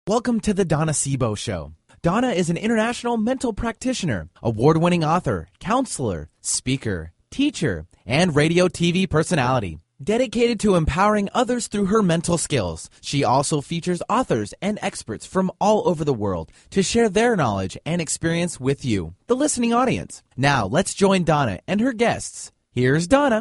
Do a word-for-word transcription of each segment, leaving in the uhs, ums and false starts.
Welcome to the Donna Sebo Show. Donna is an international mental practitioner, award-winning author, counselor, speaker, teacher, and radio T V personality. Dedicated to empowering others through her mental skills, she also features authors and experts from all over the world to share their knowledge and experience with you, the listening audience. Now, let's join Donna and her guests. Here's Donna.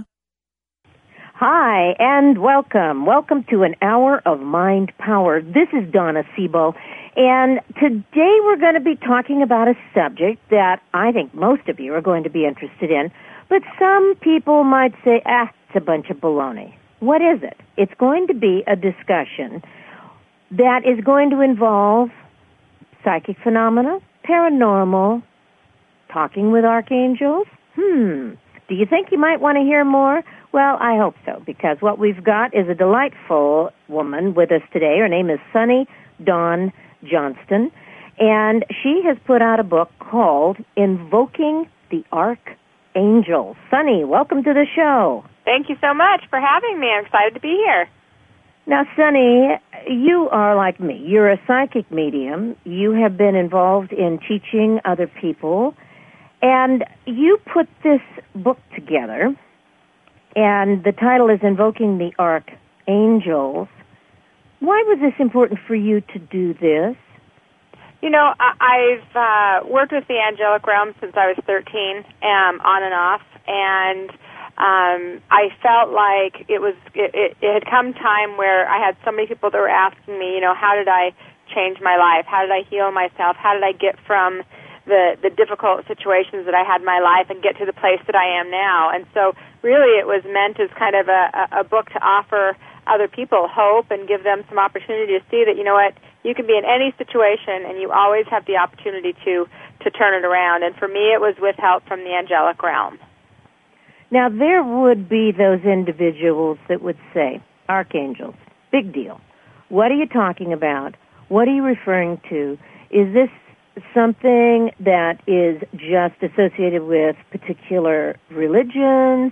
Hi, and welcome. Welcome to an hour of mind power. This is Donna Sebo, and today we're going to be talking about a subject that I think most of you are going to be interested in, but some people might say, ah, it's a bunch of baloney. What is it? It's going to be a discussion that is going to involve psychic phenomena, paranormal, talking with archangels. Hmm. Do you think you might want to hear more? Well, I hope so, because what we've got is a delightful woman with us today. Her name is Sunny Dawn Johnston, and she has put out a book called Invoking the Archangels. Sunny, welcome to the show. Thank you so much for having me. I'm excited to be here. Now, Sunny, you are like me. You're a psychic medium. You have been involved in teaching other people, and you put this book together, and the title is Invoking the Archangels. Why was this important for you to do this? You know, I- I've uh, worked with the angelic realm since I was thirteen, um, on and off, and um, I felt like it was it, it, it had come time where I had so many people that were asking me, you know, how did I change my life? How did I heal myself? How did I get from the the difficult situations that I had in my life and get to the place that I am now? And so really it was meant as kind of a, a book to offer other people hope and give them some opportunity to see that, you know what, you can be in any situation and you always have the opportunity to, to turn it around. And for me it was with help from the angelic realm. Now there would be those individuals that would say, archangels, big deal. What are you talking about? What are you referring to? Is this something that is just associated with particular religions?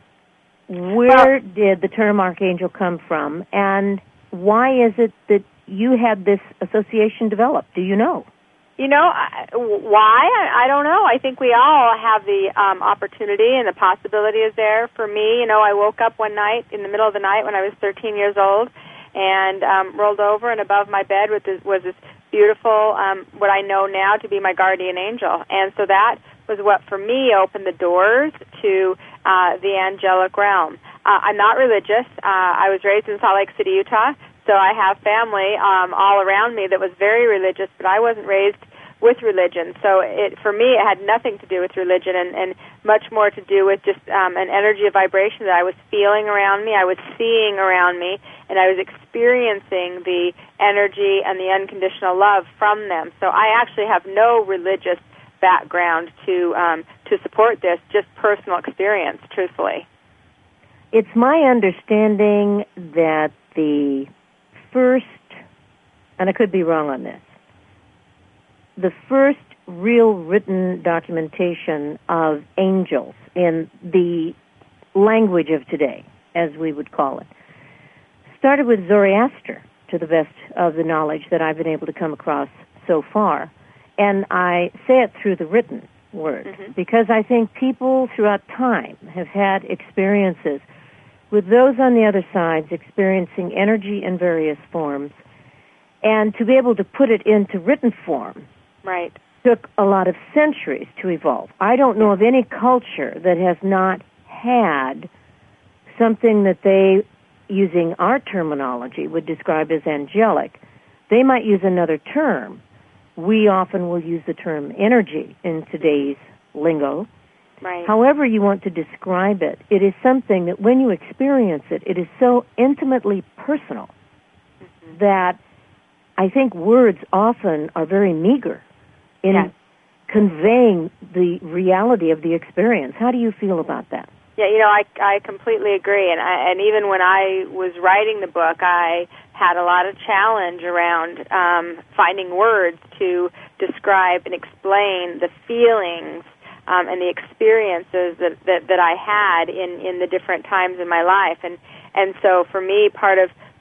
Where well, did the term archangel come from, and why is it that you had this association develop? Do you know? You know, why? I don't know. I think we all have the um, opportunity, and the possibility is there. For me, you know, I woke up one night in the middle of the night when I was thirteen years old and um, rolled over, and above my bed was this, was this beautiful, um, what I know now to be my guardian angel. And so that was what, for me, opened the doors to uh, the angelic realm. Uh, I'm not religious. Uh, I was raised in Salt Lake City, Utah, so I have family um, all around me that was very religious, but I wasn't raised with religion. So it, for me, it had nothing to do with religion and, and much more to do with just um, an energy of vibration that I was feeling around me, I was seeing around me, and I was experiencing the energy and the unconditional love from them. So I actually have no religious background to um, to support this, just personal experience, truthfully. It's my understanding that the first, and I could be wrong on this, the first real written documentation of angels in the language of today, as we would call it, started with Zoroaster, to the best of the knowledge that I've been able to come across so far. And I say it through the written word, mm-hmm. because I think people throughout time have had experiences with those on the other sides experiencing energy in various forms, and to be able to put it into written form right. took a lot of centuries to evolve. I don't know of any culture that has not had something that they, using our terminology, would describe as angelic. They might use another term. We often will use the term energy in today's lingo. Right. However you want to describe it, it is something that when you experience it, it is so intimately personal mm-hmm. that I think words often are very meager in yes. conveying the reality of the experience. How do you feel about that? Yeah, you know, I, I completely agree. And, I, and even when I was writing the book, I had a lot of challenge around um, finding words to describe and explain the feelings um, and the experiences that, that, that I had in, in the different times in my life. And, and so for me, part of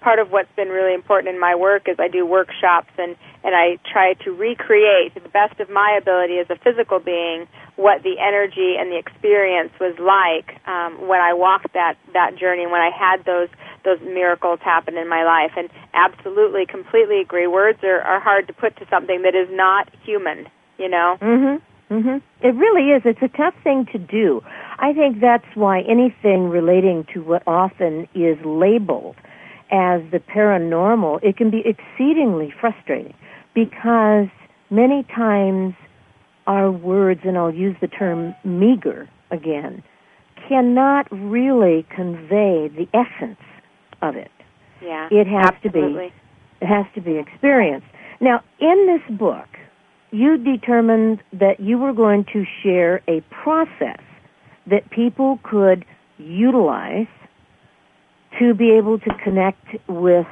part of what's been really important in my work is I do workshops and, and I try to recreate to the best of my ability as a physical being what the energy and the experience was like um, when I walked that, that journey, when I had those those miracles happen in my life. And absolutely, completely agree. Words are, are hard to put to something that is not human, you know? Mm-hmm. Mm-hmm. It really is. It's a tough thing to do. I think that's why anything relating to what often is labeled as the paranormal, it can be exceedingly frustrating because many times our words, and I'll use the term meager again, cannot really convey the essence of it. Yeah, it has absolutely. to be it has to be experienced. Now, in this book, you determined that you were going to share a process that people could utilize to be able to connect with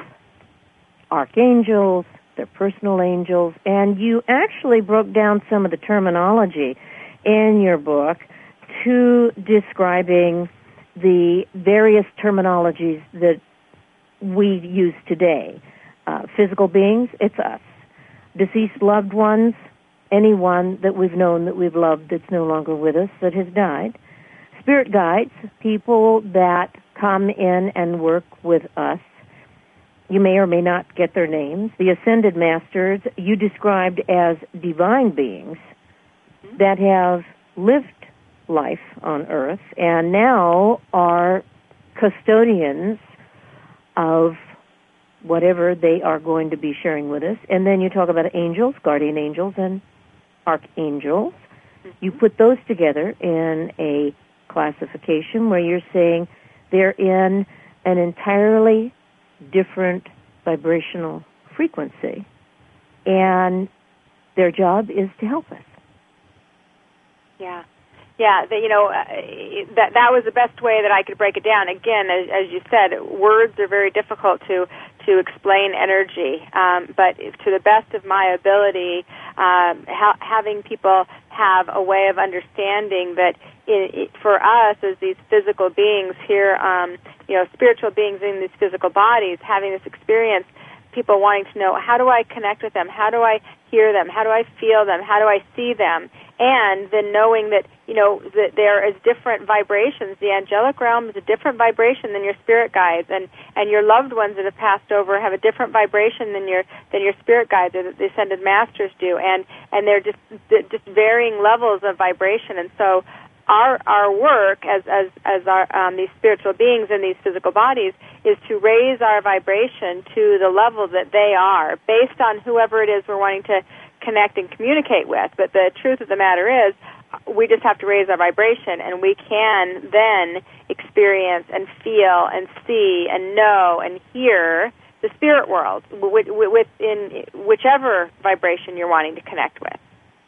archangels, their personal angels, and you actually broke down some of the terminology in your book to describing the various terminologies that we use today. Uh, physical beings, it's us. Deceased loved ones, anyone that we've known that we've loved that's no longer with us, that has died. Spirit guides, people that come in and work with us. You may or may not get their names. The ascended masters, you described as divine beings that have lived life on earth and now are custodians of whatever they are going to be sharing with us. And then you talk about angels, guardian angels, and archangels. You put those together in a classification where you're saying they're in an entirely different vibrational frequency, and their job is to help us. Yeah. Yeah, the, you know, uh, that that was the best way that I could break it down. Again, as, as you said, words are very difficult to to explain energy, um, but to the best of my ability, um, ha- having people have a way of understanding that it, it, for us as these physical beings here, um, you know, spiritual beings in these physical bodies, having this experience, people wanting to know, how do I connect with them? How do I hear them? How do I feel them? How do I see them? And then knowing that, you know, that there is different vibrations. The angelic realm is a different vibration than your spirit guides, and, and your loved ones that have passed over have a different vibration than your than your spirit guides or the ascended masters do, and and they're just just varying levels of vibration. And so, our our work as as as our um, these spiritual beings in these physical bodies is to raise our vibration to the level that they are, based on whoever it is we're wanting to connect and communicate with. But the truth of the matter is, we just have to raise our vibration, and we can then experience and feel and see and know and hear the spirit world within whichever vibration you're wanting to connect with.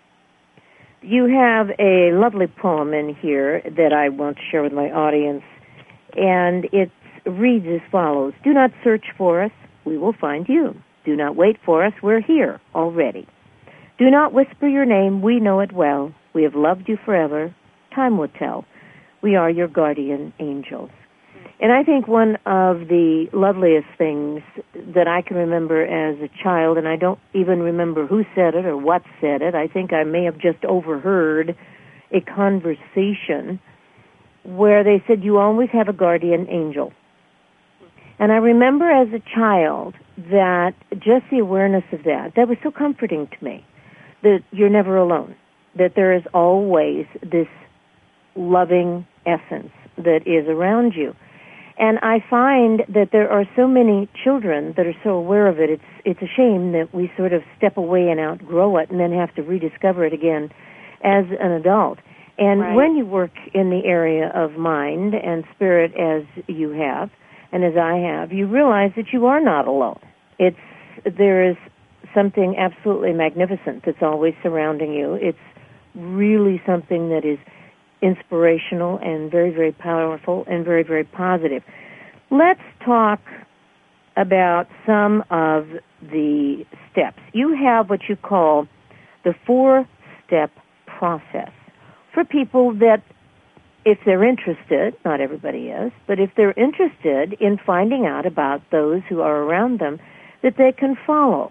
You have a lovely poem in here that I want to share with my audience, and it reads as follows: Do not search for us, we will find you. Do not wait for us, we're here already. Do not whisper your name, we know it well. We have loved you forever, time will tell. We are your guardian angels. And I think one of the loveliest things that I can remember as a child, and I don't even remember who said it or what said it, I think I may have just overheard a conversation where they said, you always have a guardian angel. And I remember as a child that just the awareness of that, that was so comforting to me, that you're never alone, that there is always this loving essence that is around you. And I find that there are so many children that are so aware of it. It's it's a shame that we sort of step away and outgrow it and then have to rediscover it again as an adult. And right. when you work in the area of mind and spirit as you have, and as I have, you realize that you are not alone. It's there is something absolutely magnificent that's always surrounding you. It's really something that is inspirational and very, very powerful and very, very positive. Let's talk about some of the steps. You have what you call the four-step process for people that if they're interested, not everybody is, but if they're interested in finding out about those who are around them, that they can follow.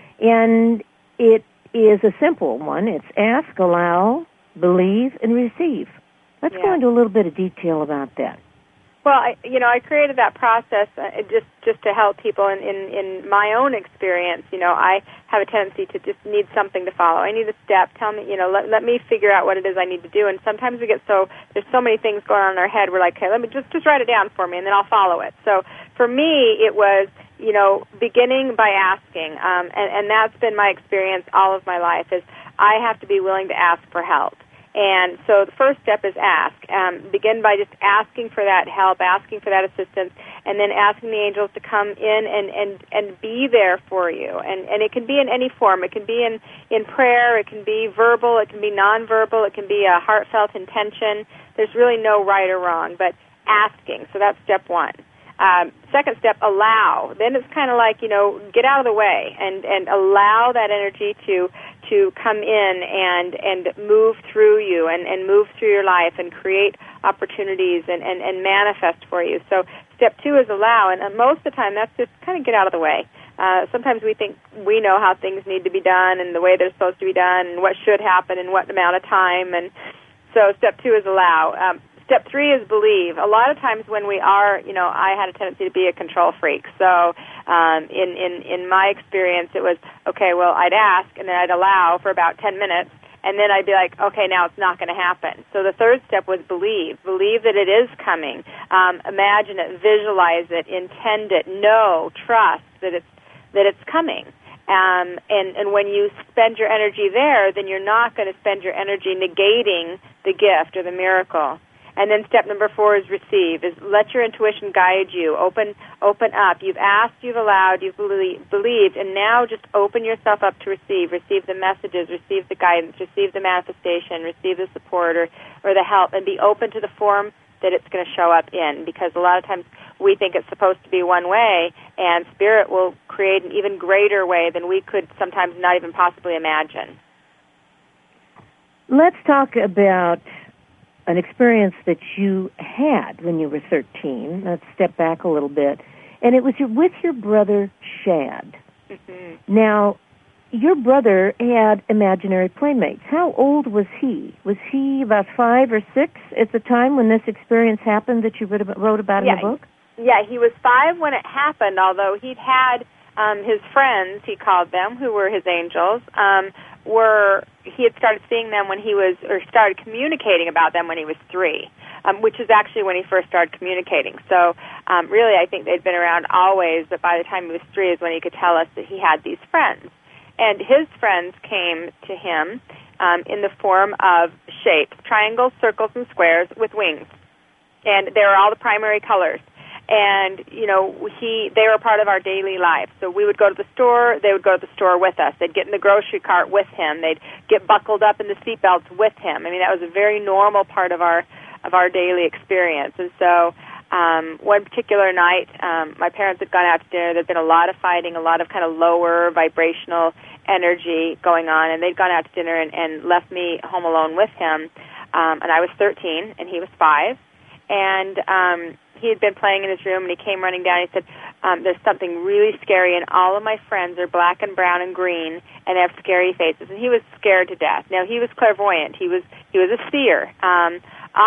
And it is a simple one. It's ask, allow, believe, and receive. Let's yeah. go into a little bit of detail about that. Well, I, you know, I created that process uh, just just to help people in, in, in my own experience. You know, I have a tendency to just need something to follow. I need a step. Tell me, you know, let, let me figure out what it is I need to do. And sometimes we get so, there's so many things going on in our head, we're like, okay, let me just, just write it down for me, and then I'll follow it. So for me, it was, you know, beginning by asking. Um, and, and that's been my experience all of my life, is I have to be willing to ask for help. And so the first step is ask. Um, begin by just asking for that help, asking for that assistance, and then asking the angels to come in and, and, and be there for you. And, and it can be in any form. It can be in, in prayer. It can be verbal. It can be nonverbal. It can be a heartfelt intention. There's really no right or wrong, but asking. So that's step one. Um, second step, allow. Then it's kind of like, you know, get out of the way and, and allow that energy to to come in and, and move through you and, and move through your life and create opportunities and, and, and manifest for you. So step two is allow, and, and most of the time that's just kind of get out of the way. Uh, sometimes we think we know how things need to be done and the way they're supposed to be done and what should happen in what amount of time, and so step two is allow. Um, Step three is believe. A lot of times when we are, you know, I had a tendency to be a control freak. So um, in, in, in my experience, it was, okay, well, I'd ask, and then I'd allow for about ten minutes, and then I'd be like, okay, now it's not going to happen. So the third step was believe. Believe that it is coming. Um, imagine it, visualize it, intend it, know, trust that it's, that it's coming. Um, and, and when you spend your energy there, then you're not going to spend your energy negating the gift or the miracle. And then step number four is receive, is let your intuition guide you. Open open up. You've asked, you've allowed, you've believed, and now just open yourself up to receive. Receive the messages, receive the guidance, receive the manifestation, receive the support or, or the help, and be open to the form that it's going to show up in, because a lot of times we think it's supposed to be one way, and Spirit will create an even greater way than we could sometimes not even possibly imagine. Let's talk about an experience that you had when you were thirteen. Let's step back a little bit. And it was your, with your brother, Shad. Mm-hmm. Now, your brother had imaginary playmates. How old was he? Was he about five or six at the time when this experience happened that you wrote about, wrote about yeah, in the book? Yeah, he was five when it happened, although he'd had um, his friends, he called them, who were his angels, um, were he had started seeing them when he was, or started communicating about them when he was three, um, which is actually when he first started communicating. So um, really, I think they'd been around always, but by the time he was three is when he could tell us that he had these friends. And his friends came to him um, in the form of shapes, triangles, circles, and squares with wings. And they were all the primary colors. And, you know, he they were part of our daily life. So we would go to the store, they would go to the store with us. They'd get in the grocery cart with him. They'd get buckled up in the seatbelts with him. I mean, that was a very normal part of our of our daily experience. And so um, one particular night, um, my parents had gone out to dinner. There'd been a lot of fighting, a lot of kind of lower vibrational energy going on, and they'd gone out to dinner and, and left me home alone with him. Um, and I was thirteen, and he was five. And um, he had been playing in his room, and he came running down. He said, um, there's something really scary, and all of my friends are black and brown and green, and they have scary faces. And he was scared to death. Now, he was clairvoyant. He was he was a seer. Um,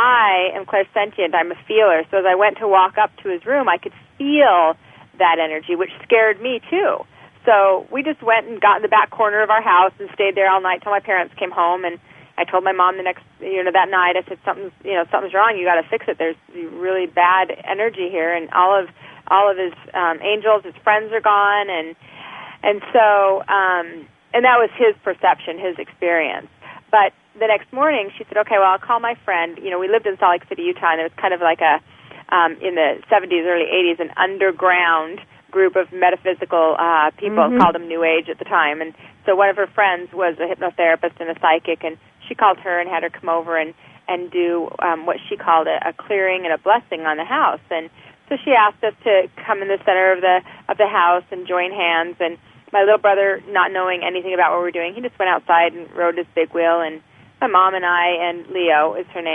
I am clairsentient. I'm a feeler. So as I went to walk up to his room, I could feel that energy, which scared me, too. So we just went and got in the back corner of our house and stayed there all night till my parents came home. And I told my mom the next, you know, that night, I said, something's, you know, something's wrong. You got to fix it. There's really bad energy here, and all of all of his um, angels, his friends are gone, and and so um, and that was his perception, his experience. But the next morning, she said, okay, well, I'll call my friend. You know, we lived in Salt Lake City, Utah, and it was kind of like a um, in the seventies, early eighties, an underground group of metaphysical uh, people, mm-hmm. called them New Age at the time, and so one of her friends was a hypnotherapist and a psychic, and she called her and had her come over and, and do um, what she called a, a clearing and a blessing on the house. And so she asked us to come in the center of the of the house and join hands. And my little brother, not knowing anything about what we were doing, he just went outside and rode his big wheel. And my mom and I, and Leo is her name,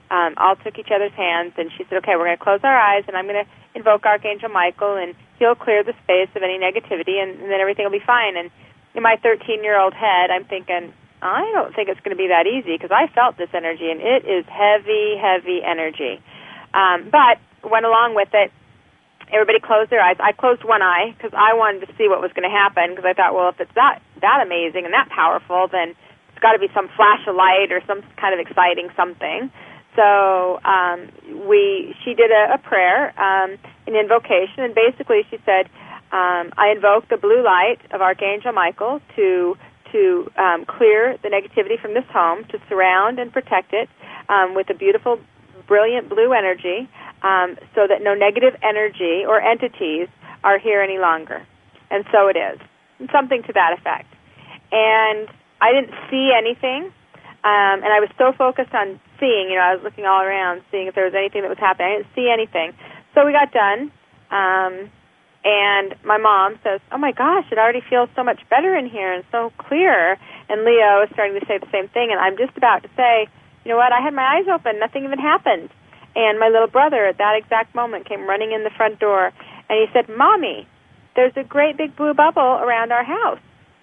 um, all took each other's hands, and she said, okay, we're going to close our eyes, and I'm going to invoke Archangel Michael, and he'll clear the space of any negativity, and, and then everything will be fine. And in my thirteen-year-old head, I'm thinking, I don't think it's going to be that easy, because I felt this energy, and it is heavy, heavy energy. Um, but went along with it. Everybody closed their eyes. I closed one eye because I wanted to see what was going to happen, because I thought, well, if it's that that amazing and that powerful, then it's got to be some flash of light or some kind of exciting something. So um, we, she did a, a prayer, um, an invocation, and basically she said, um, I invoke the blue light of Archangel Michael to to um, clear the negativity from this home, to surround and protect it um, with a beautiful, brilliant blue energy, um, so that no negative energy or entities are here any longer. And so it is. And something to that effect. And I didn't see anything, um, and I was so focused on seeing, you know, I was looking all around, seeing if there was anything that was happening. I didn't see anything. So we got done, um, and my mom says, oh, my gosh, it already feels so much better in here and so clear. And Leo is starting to say the same thing, and I'm just about to say, you know what, I had my eyes open, nothing even happened. And my little brother at that exact moment came running in the front door, and he said, Mommy, there's a great big blue bubble around our house.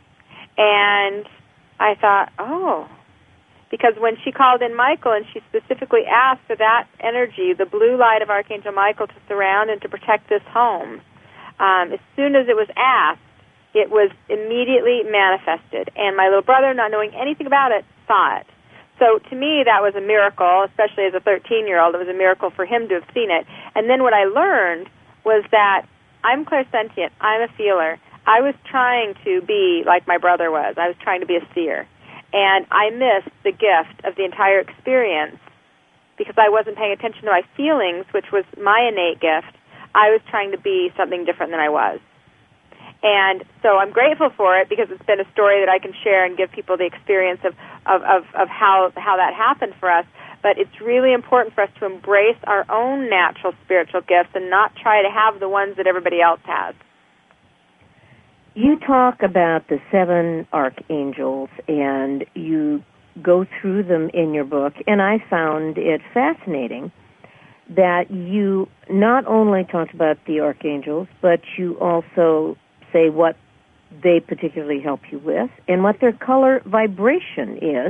And I thought, oh, because when she called in Michael and she specifically asked for that energy, the blue light of Archangel Michael, to surround and to protect this home, um, as soon as it was asked, it was immediately manifested. And my little brother, not knowing anything about it, saw it. So to me, that was a miracle, especially as a thirteen-year-old. It was a miracle for him to have seen it. And then what I learned was that I'm clairsentient. I'm a feeler. I was trying to be like my brother was. I was trying to be a seer. And I missed the gift of the entire experience because I wasn't paying attention to my feelings, which was my innate gift. I was trying to be something different than I was. And so I'm grateful for it because it's been a story that I can share and give people the experience of, of, of, of how, how that happened for us. But it's really important for us to embrace our own natural spiritual gifts and not try to have the ones that everybody else has. You talk about the seven archangels, and you go through them in your book, and I found it fascinating that you not only talked about the archangels, but you also say what they particularly help you with, and what their color vibration is,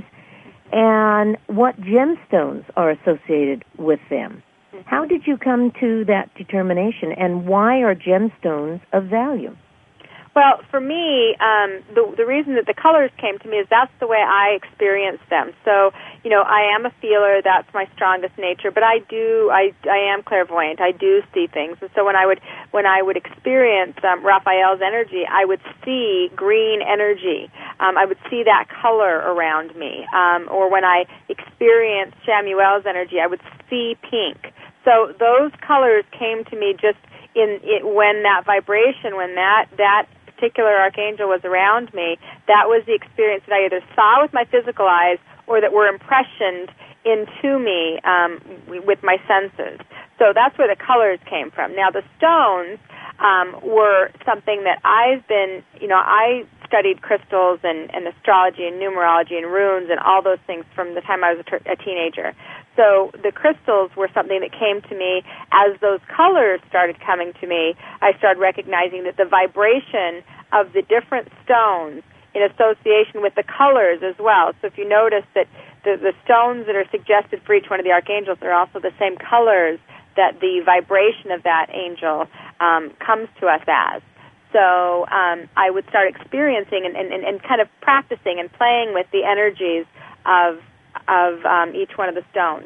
and what gemstones are associated with them. Mm-hmm. How did you come to that determination, and why are gemstones of value? Well, for me, um, the the reason that the colors came to me is that's the way I experienced them. So, you know, I am a feeler. That's my strongest nature. But I do, I, I am clairvoyant. I do see things. And so when I would when I would experience um, Raphael's energy, I would see green energy. Um, I would see that color around me. Um, or when I experienced Shamuel's energy, I would see pink. So those colors came to me just in it when that vibration, when that that particular archangel was around me, that was the experience that I either saw with my physical eyes or that were impressioned into me um, with my senses. So that's where the colors came from. Now, the stones um, were something that I've been, you know, I studied crystals and, and astrology and numerology and runes and all those things from the time I was a, ter- a teenager. So the crystals were something that came to me as those colors started coming to me. I started recognizing that the vibration of the different stones in association with the colors as well. So if you notice that the, the stones that are suggested for each one of the archangels are also the same colors that the vibration of that angel um, comes to us as. So um, I would start experiencing and, and, and kind of practicing and playing with the energies of of um, each one of the stones.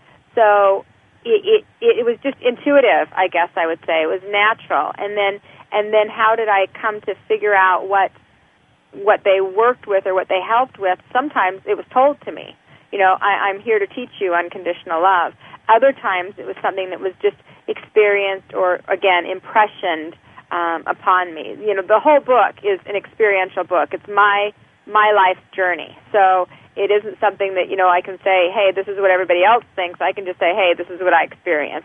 So it, it it was just intuitive, I guess I would say. It was natural. And then and then how did I come to figure out what what they worked with or what they helped with? Sometimes it was told to me. You know, I, I'm here to teach you unconditional love. Other times it was something that was just experienced or, again, impressioned um, upon me. You know, the whole book is an experiential book. It's my my life's journey. So it isn't something that, you know, I can say, hey, this is what everybody else thinks. I can just say, hey, this is what I experienced.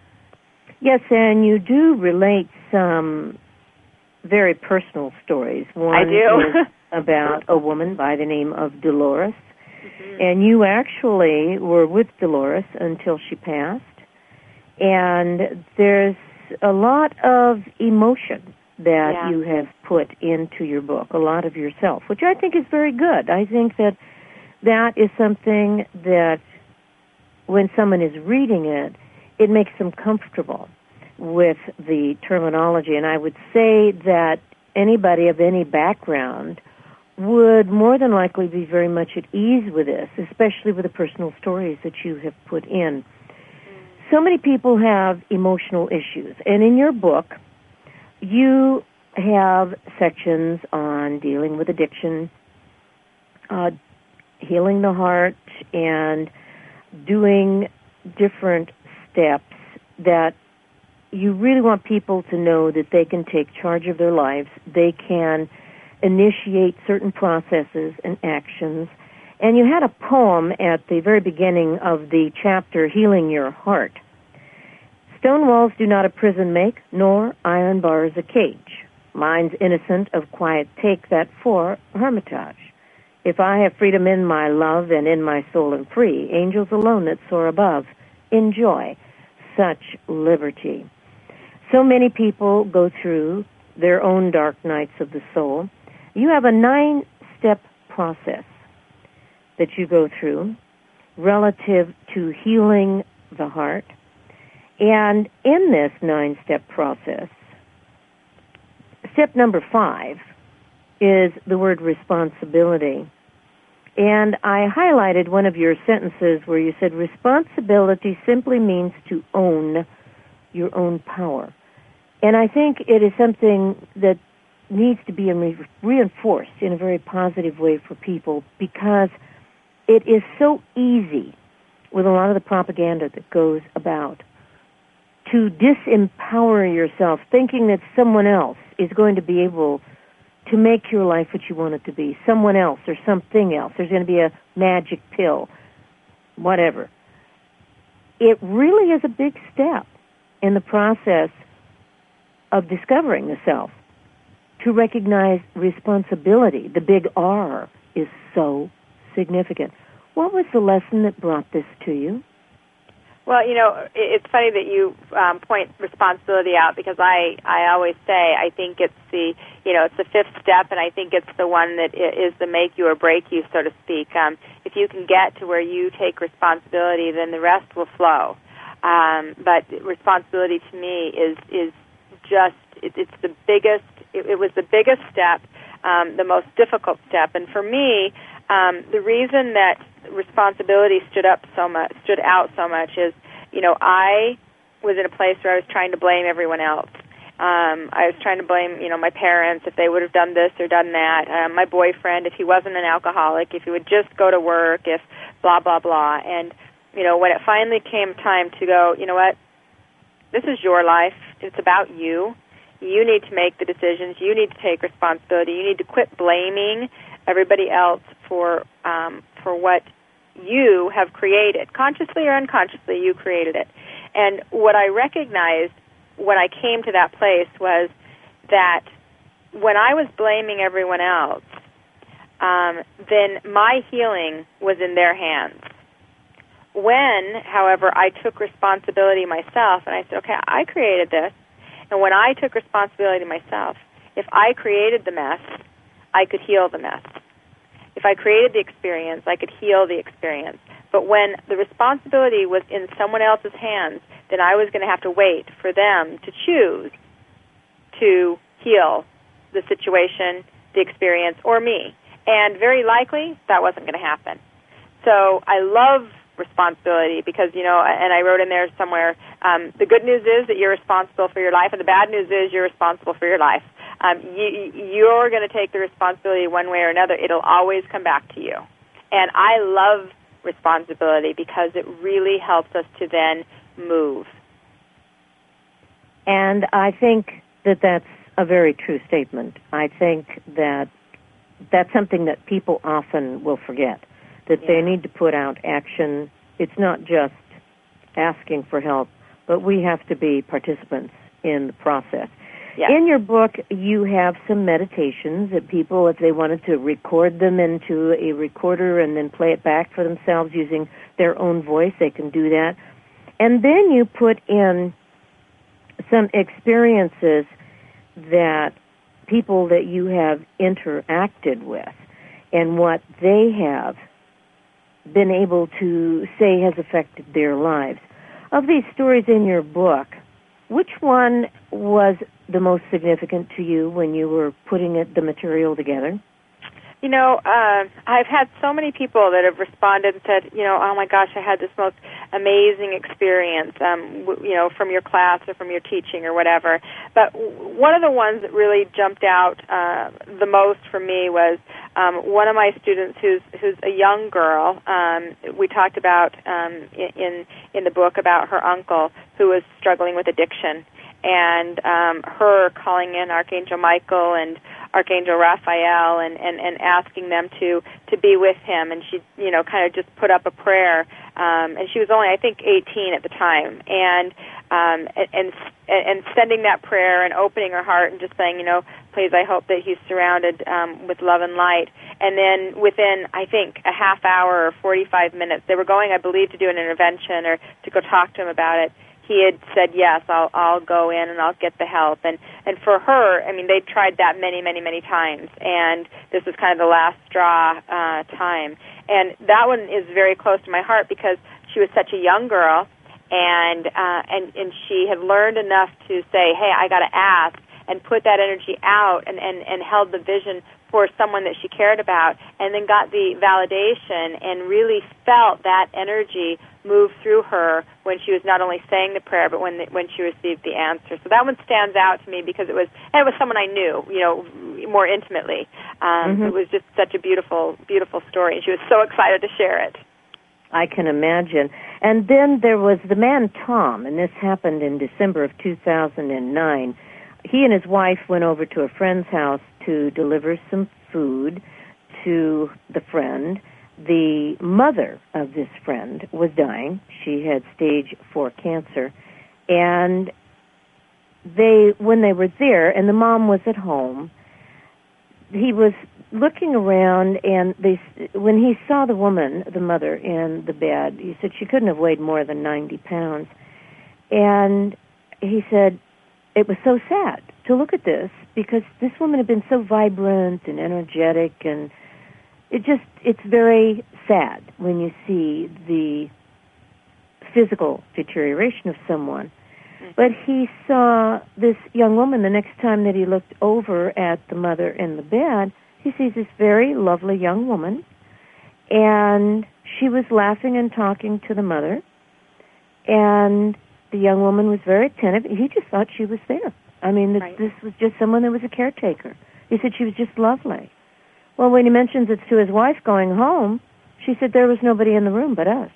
Yes, and you do relate some very personal stories. One I do. is about a woman by the name of Dolores, Mm-hmm. And you actually were with Dolores until she passed. And there's a lot of emotion that yeah. you have put into your book, a lot of yourself, which I think is very good. I think that that is something that when someone is reading it, it makes them comfortable with the terminology. And I would say that anybody of any background would more than likely be very much at ease with this, especially with the personal stories that you have put in. So many people have emotional issues, and in your book, you have sections on dealing with addiction, uh, healing the heart, and doing different steps that you really want people to know that they can take charge of their lives. They can initiate certain processes and actions. And you had a poem at the very beginning of the chapter, Healing Your Heart. Stone walls do not a prison make, nor iron bars a cage. Mind's innocent of quiet take that for hermitage. If I have freedom in my love and in my soul am free, angels alone that soar above enjoy such liberty. So many people go through their own dark nights of the soul. You have a nine-step process that you go through relative to healing the heart. And in this nine-step process, step number five is the word responsibility. And I highlighted one of your sentences where you said, responsibility simply means to own your own power. And I think it is something that needs to be re- reinforced in a very positive way for people, because it is so easy with a lot of the propaganda that goes about to disempower yourself, thinking that someone else is going to be able to make your life what you want it to be, someone else or something else. There's going to be a magic pill, whatever. It really is a big step in the process of discovering the self to recognize responsibility. The big R is so significant. What was the lesson that brought this to you? Well, you know, it's funny that you um, point responsibility out, because I, I always say I think it's the, you know, it's the fifth step, and I think it's the one that is the make you or break you, so to speak. Um, if you can get to where you take responsibility, then the rest will flow. Um, but responsibility to me is is just, it, it's the biggest, it, it was the biggest step, um, the most difficult step. And for me, um, the reason that responsibility stood up so much, stood out so much is, you know, I was in a place where I was trying to blame everyone else. Um, I was trying to blame, you know, my parents if they would have done this or done that, um, my boyfriend if he wasn't an alcoholic, if he would just go to work, if blah, blah, blah. And, you know, when it finally came time to go, you know what, this is your life. It's about you. You need to make the decisions. You need to take responsibility. You need to quit blaming everybody else for um, for what you have created. Consciously or unconsciously, you created it. And what I recognized when I came to that place was that when I was blaming everyone else, um, then my healing was in their hands. When, however, I took responsibility myself, and I said, okay, I created this, and when I took responsibility myself, if I created the mess, I could heal the mess. If I created the experience, I could heal the experience. But when the responsibility was in someone else's hands, then I was going to have to wait for them to choose to heal the situation, the experience, or me. And very likely, that wasn't going to happen. So I love responsibility because, you know, and I wrote in there somewhere, um, the good news is that you're responsible for your life, and the bad news is you're responsible for your life. Um, you, you're going to take the responsibility one way or another. It'll always come back to you. And I love responsibility because it really helps us to then move. And I think that that's a very true statement. I think that that's something that people often will forget, that yeah. they need to put out action. It's not just asking for help, but we have to be participants in the process. Yes. In your book, you have some meditations that people, if they wanted to record them into a recorder and then play it back for themselves using their own voice, they can do that. And then you put in some experiences that people that you have interacted with and what they have been able to say has affected their lives. Of these stories in your book, which one was the most significant to you when you were putting it, the material together? You know, uh, I've had so many people that have responded and said, you know, oh my gosh, I had this most amazing experience, um, w- you know, from your class or from your teaching or whatever. But w- one of the ones that really jumped out uh, the most for me was um, one of my students who's who's a young girl. Um, we talked about um, in in the book about her uncle who was struggling with addiction, and um, her calling in Archangel Michael and Archangel Raphael and, and, and asking them to, to be with him. And she, you know, kind of just put up a prayer. Um, and she was only, I think, eighteen at the time. And, um, and, and sending that prayer and opening her heart and just saying, you know, please, I hope that he's surrounded um, with love and light. And then within, I think, a half hour or forty-five minutes, they were going, I believe, to do an intervention or to go talk to him about it. He had said, yes, I'll I'll go in and I'll get the help. And, and for her, I mean, they tried that many, many, many times. And this was kind of the last straw uh, time. And that one is very close to my heart because she was such a young girl, and uh, and, and she had learned enough to say, hey, I got to ask, and put that energy out and, and, and held the vision for someone that she cared about, and then got the validation and really felt that energy move through her when she was not only saying the prayer, but when the, when she received the answer. So that one stands out to me because it was, and it was someone I knew, you know, more intimately. Um, Mm-hmm. It was just such a beautiful, beautiful story, and she was so excited to share it. I can imagine. And then there was the man Tom, and this happened in December of two thousand nine. He and his wife went over to a friend's house to deliver some food to the friend. The mother of this friend was dying. She had stage four cancer. And they, when they were there, and the mom was at home, he was looking around, and they, when he saw the woman, the mother, in the bed, he said she couldn't have weighed more than ninety pounds. And he said, it was so sad to look at this because this woman had been so vibrant and energetic, and it just, it's very sad when you see the physical deterioration of someone. Mm-hmm. But he saw this young woman the next time that he looked over at the mother in the bed. He sees this very lovely young woman, and she was laughing and talking to the mother, and the young woman was very attentive. He just thought she was there. I mean, right. This was just someone that was a caretaker. He said she was just lovely. Well, when he mentions it to his wife going home, she said there was nobody in the room but us.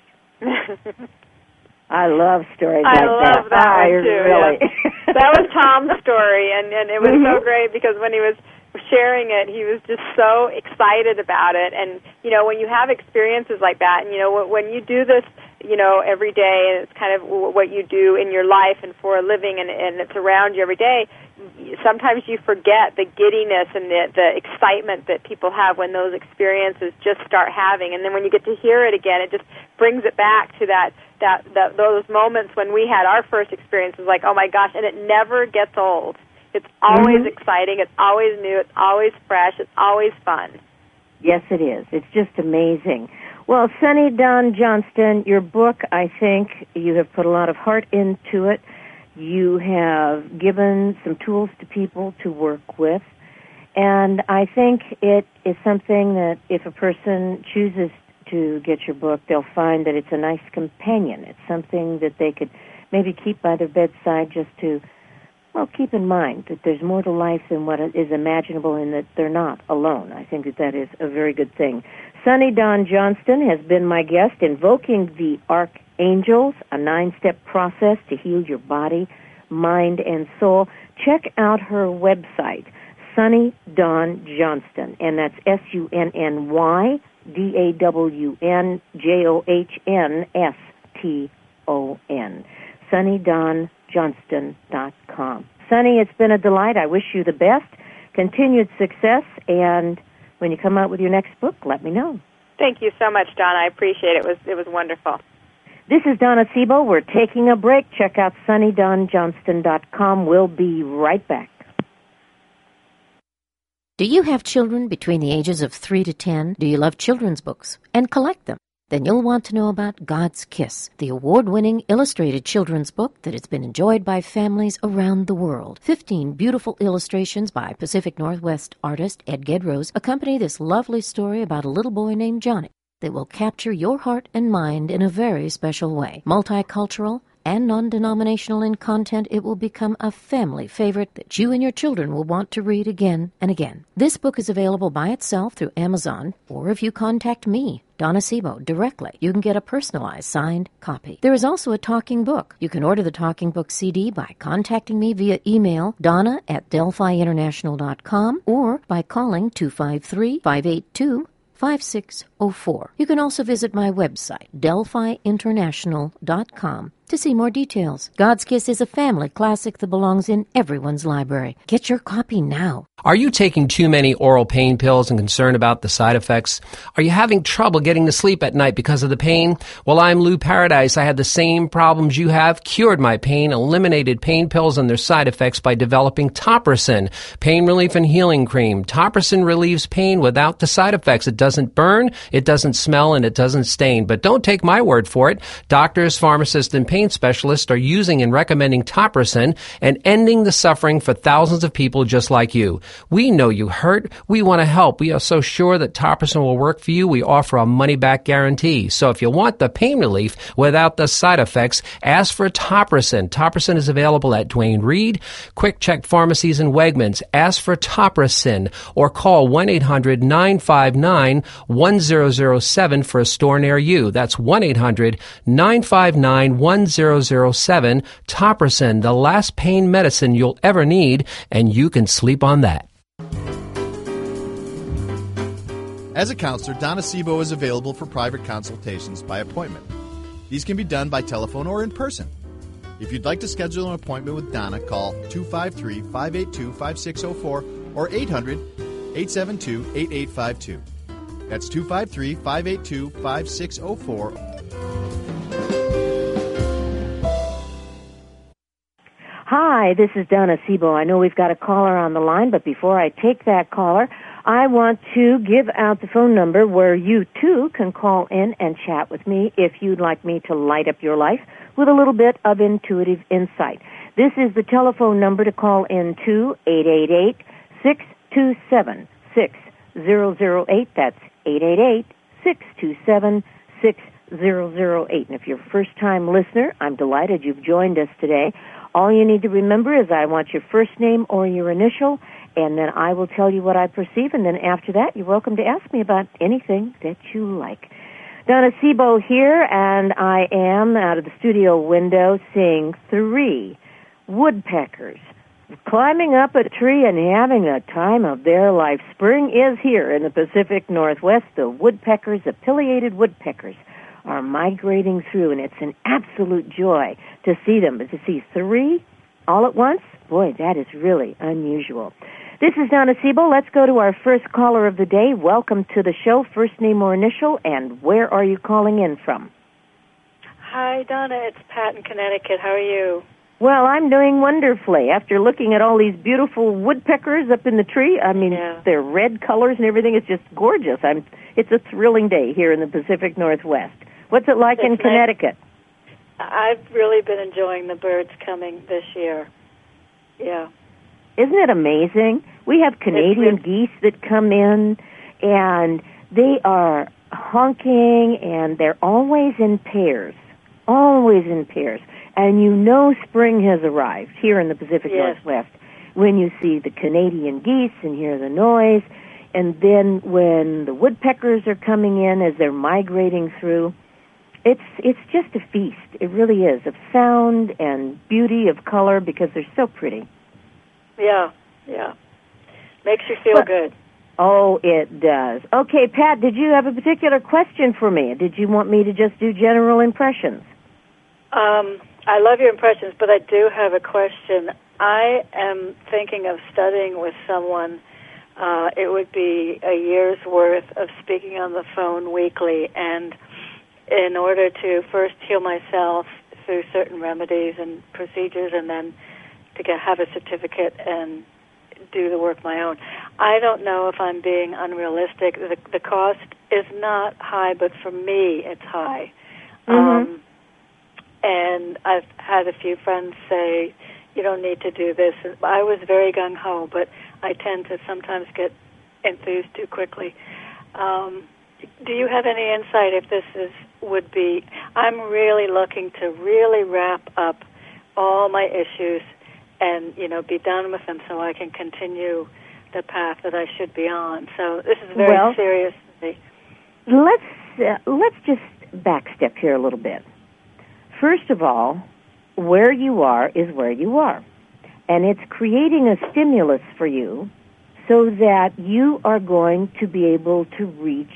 I love stories I like that. love that I one, too. Really. Yeah. That was Tom's story, and, and it was mm-hmm. so great because when he was sharing it, he was just so excited about it. And, you know, when you have experiences like that, and, you know, when you do this, you know, every day, and it's kind of what you do in your life and for a living, and, and it's around you every day, sometimes you forget the giddiness and the, the excitement that people have when those experiences just start having. And then when you get to hear it again, it just brings it back to that, that, that those moments when we had our first experiences, like, oh, my gosh, and it never gets old. It's always mm-hmm. exciting. It's always new. It's always fresh. It's always fun. Yes, it is. It's just amazing. Well, Sunny Dawn Johnston, your book, I think you have put a lot of heart into it. You have given some tools to people to work with. And I think it is something that if a person chooses to get your book, they'll find that it's a nice companion. It's something that they could maybe keep by their bedside just to, well, keep in mind that there's more to life than what is imaginable and that they're not alone. I think that that is a very good thing. Sunny Dawn Johnston has been my guest, Invoking the Archangels, a nine-step process to heal your body, mind, and soul. Check out her website, Sunny Dawn Johnston, and that's S U N N Y D A W N J O H N S T O N, sunny dawn johnston dot com. Sonny, it's been a delight. I wish you the best, continued success, and when you come out with your next book, let me know. Thank you so much, Donna. I appreciate it. It was, it was wonderful. This is Donna Sebo. We're taking a break. Check out Sonny Don Johnston dot com. We'll be right back. Do you have children between the ages of three to ten? Do you love children's books and collect them? Then you'll want to know about God's Kiss, the award-winning illustrated children's book that has been enjoyed by families around the world. Fifteen beautiful illustrations by Pacific Northwest artist Ed Gedrose accompany this lovely story about a little boy named Johnny that will capture your heart and mind in a very special way. Multicultural and non-denominational in content, it will become a family favorite that you and your children will want to read again and again. This book is available by itself through Amazon, or if you contact me, Donna Sebo, directly, you can get a personalized signed copy. There is also a talking book. You can order the talking book C D by contacting me via email, donna at delphi international dot com, or by calling two five three, five eight two, five six zero four. You can also visit my website, delphi international dot com, to see more details. God's Kiss is a family classic that belongs in everyone's library. Get your copy now. Are you taking too many oral pain pills and concerned about the side effects? Are you having trouble getting to sleep at night because of the pain? Well, I'm Lou Paradise. I had the same problems you have, cured my pain, eliminated pain pills and their side effects by developing Topricin, pain relief and healing cream. Topricin relieves pain without the side effects. It doesn't burn, it doesn't smell, and it doesn't stain. But don't take my word for it. Doctors, pharmacists, and pain specialists are using and recommending Topricin and ending the suffering for thousands of people just like you. We know you hurt. We want to help. We are so sure that Topricin will work for you. We offer a money-back guarantee. So if you want the pain relief without the side effects, ask for Topricin. Topricin is available at Duane Reade, Quick Check Pharmacies, and Wegmans. Ask for Topricin or call one eight hundred nine five nine one zero zero seven for a store near you. That's one eight hundred nine five nine one zero zero seven. Topricin, the last pain medicine you'll ever need, and you can sleep on that. As a counselor, Donna Sebo is available for private consultations by appointment. These can be done by telephone or in person. If you'd like to schedule an appointment with Donna, call two five three, five eight two, five six zero four or eight hundred, eight seven two, eight eight five two. That's two five three, five eight two, five six zero four. Hi, this is Donna Sebo. I know we've got a caller on the line, but before I take that caller, I want to give out the phone number where you, too, can call in and chat with me if you'd like me to light up your life with a little bit of intuitive insight. This is the telephone number to call in to, eight eight eight, six two seven, six zero zero eight. That's eight eight eight, six two seven, six zero zero eight. And if you're a first-time listener, I'm delighted you've joined us today. All you need to remember is I want your first name or your initial, and then I will tell you what I perceive, and then after that, you're welcome to ask me about anything that you like. Donna Sebo here, and I am out of the studio window seeing three woodpeckers climbing up a tree and having the time of their life. Spring is here in the Pacific Northwest. The woodpeckers, the pileated woodpeckers, are migrating through, and it's an absolute joy to see them. But to see three all at once, boy, that is really unusual. This is Donna Sebo. Let's go to our first caller of the day. Welcome to the show. First name or initial, and where are you calling in from? Hi, Donna. It's Pat in Connecticut. How are you? Well, I'm doing wonderfully. After looking at all these beautiful woodpeckers up in the tree, I mean, Yeah. their red colors and everything, it's just gorgeous. I'm. It's a thrilling day here in the Pacific Northwest. What's it like It's in nice. Connecticut? I've really been enjoying the birds coming this year. Yeah. Isn't it amazing? We have Canadian geese that come in, and they are honking, and they're always in pairs, always in pairs. And you know spring has arrived here in the Pacific Yes. Northwest when you see the Canadian geese and hear the noise, and then when the woodpeckers are coming in as they're migrating through. It's it's just a feast. It really is, of sound and beauty, of color, because they're so pretty. Yeah, yeah. Makes you feel But- good. Oh, it does. Okay, Pat, did you have a particular question for me? Did you want me to just do general impressions? Um, I love your impressions, but I do have a question. I am thinking of studying with someone. Uh, it would be a year's worth of speaking on the phone weekly, and in order to first heal myself through certain remedies and procedures, and then to get, have a certificate and do the work my own. I don't know if I'm being unrealistic. The, the cost is not high, but for me, it's high. Mm-hmm. Um, and I've had a few friends say, you don't need to do this. I was very gung-ho, but I tend to sometimes get enthused too quickly. Um, do you have any insight if this is would be? I'm really looking to really wrap up all my issues and, you know, be done with them so I can continue the path that I should be on. So this is very well, serious to me. Let's, uh, let's just backstep here a little bit. First of all, where you are is where you are. And it's creating a stimulus for you so that you are going to be able to reach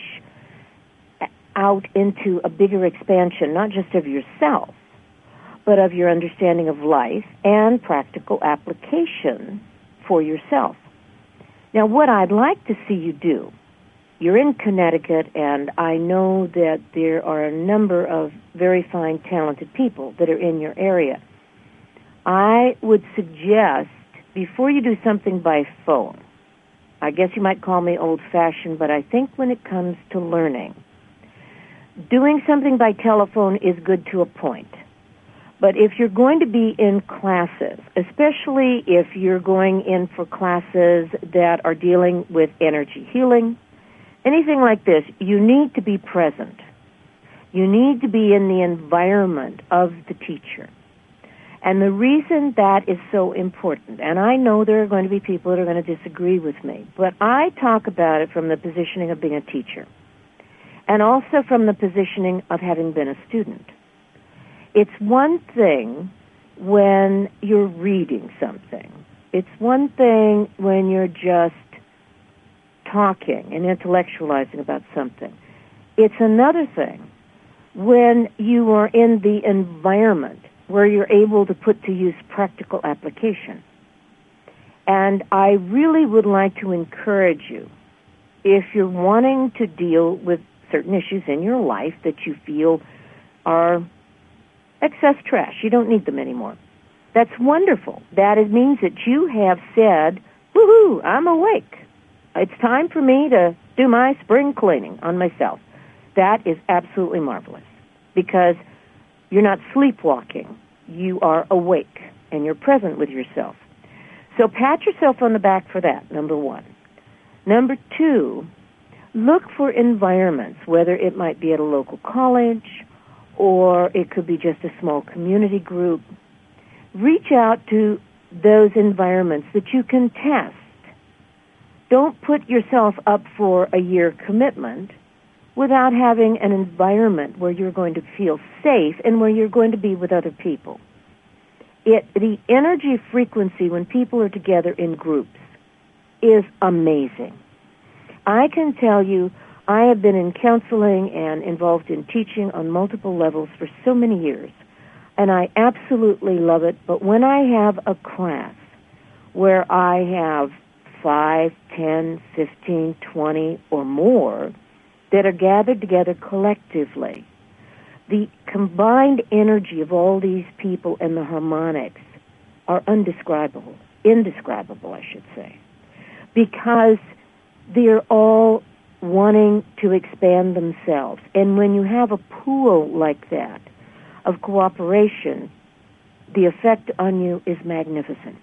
out into a bigger expansion, not just of yourself, but of your understanding of life and practical application for yourself. Now, what I'd like to see you do, you're in Connecticut, and I know that there are a number of very fine, talented people that are in your area. I would suggest, before you do something by phone, I guess you might call me old-fashioned, but I think when it comes to learning, doing something by telephone is good to a point. But if you're going to be in classes, especially if you're going in for classes that are dealing with energy healing, anything like this, you need to be present. You need to be in the environment of the teacher. And the reason that is so important, and I know there are going to be people that are going to disagree with me, but I talk about it from the positioning of being a teacher, and also from the positioning of having been a student. It's one thing when you're reading something. It's one thing when you're just talking and intellectualizing about something. It's another thing when you are in the environment where you're able to put to use practical application. And I really would like to encourage you, if you're wanting to deal with certain issues in your life that you feel are excess trash, you don't need them anymore, that's wonderful. That it means that you have said, woohoo, I'm awake. It's time for me to do my spring cleaning on myself. That is absolutely marvelous, because you're not sleepwalking. You are awake, and you're present with yourself. So pat yourself on the back for that, number one. Number two, look for environments, whether it might be at a local college or it could be just a small community group. Reach out to those environments that you can test. Don't put yourself up for a year commitment without having an environment where you're going to feel safe and where you're going to be with other people. It, the energy frequency when people are together in groups is amazing. I can tell you, I have been in counseling and involved in teaching on multiple levels for so many years, and I absolutely love it. But when I have a class where I have five, ten, fifteen, twenty, or more that are gathered together collectively, the combined energy of all these people and the harmonics are undescribable, indescribable, I should say, because they're all wanting to expand themselves. And when you have a pool like that of cooperation, the effect on you is magnificent.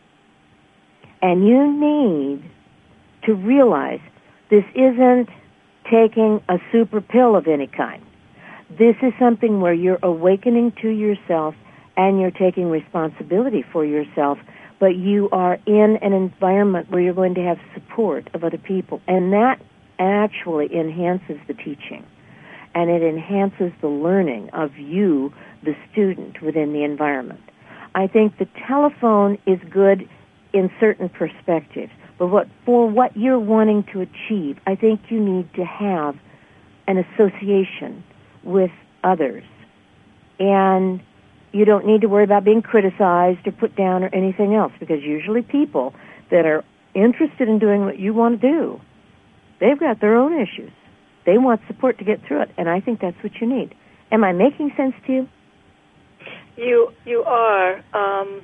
And you need to realize this isn't taking a super pill of any kind. This is something where you're awakening to yourself and you're taking responsibility for yourself, but you are in an environment where you're going to have support of other people. And that actually enhances the teaching, and it enhances the learning of you, the student, within the environment. I think the telephone is good in certain perspectives, but what, for what you're wanting to achieve, I think you need to have an association with others. And you don't need to worry about being criticized or put down or anything else, because usually people that are interested in doing what you want to do, they've got their own issues. They want support to get through it, and I think that's what you need. Am I making sense to you? You you are. Um,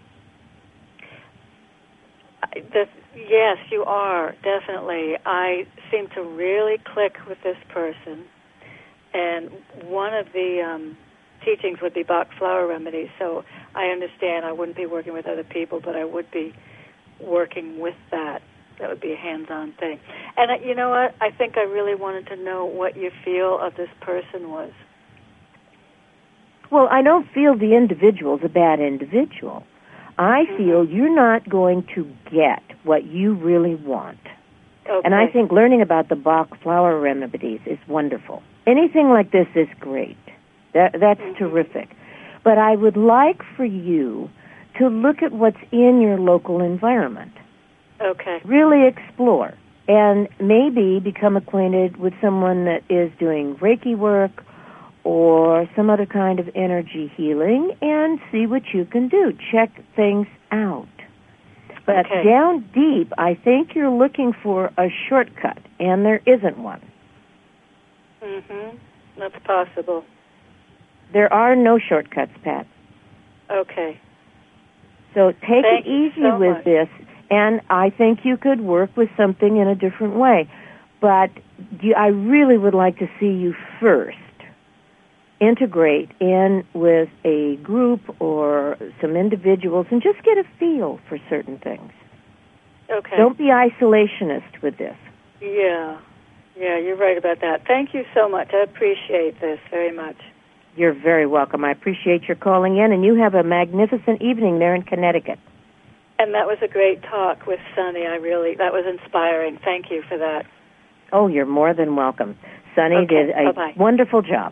I- the, yes, you are, definitely. I seem to really click with this person, and one of the um, teachings would be Bach flower remedies, so I understand I wouldn't be working with other people, but I would be working with that. That would be a hands-on thing. And uh, you know what? I think I really wanted to know what you feel of this person was. Well, I don't feel the individual's a bad individual. I Mm-hmm. feel you're not going to get what you really want. Okay. And I think learning about the Bach flower remedies is wonderful. Anything like this is great. That, that's mm-hmm. terrific. But I would like for you to look at what's in your local environment. Okay. Really explore, and maybe become acquainted with someone that is doing Reiki work or some other kind of energy healing, and see what you can do. Check things out. But Okay. down deep, I think you're looking for a shortcut, and there isn't one. Mm-hmm. That's possible. There are no shortcuts, Pat. Okay. So take Thank it you easy so with much. this, and I think you could work with something in a different way. But you, I really would like to see you first integrate in with a group or some individuals and just get a feel for certain things. Okay. Don't be isolationist with this. Yeah. Yeah, you're right about that. Thank you so much. I appreciate this very much. You're very welcome. I appreciate your calling in, and you have a magnificent evening there in Connecticut. And that was a great talk with Sunny. I really, that was inspiring. Thank you for that. Oh, you're more than welcome. Sunny Okay, did a bye-bye. wonderful job.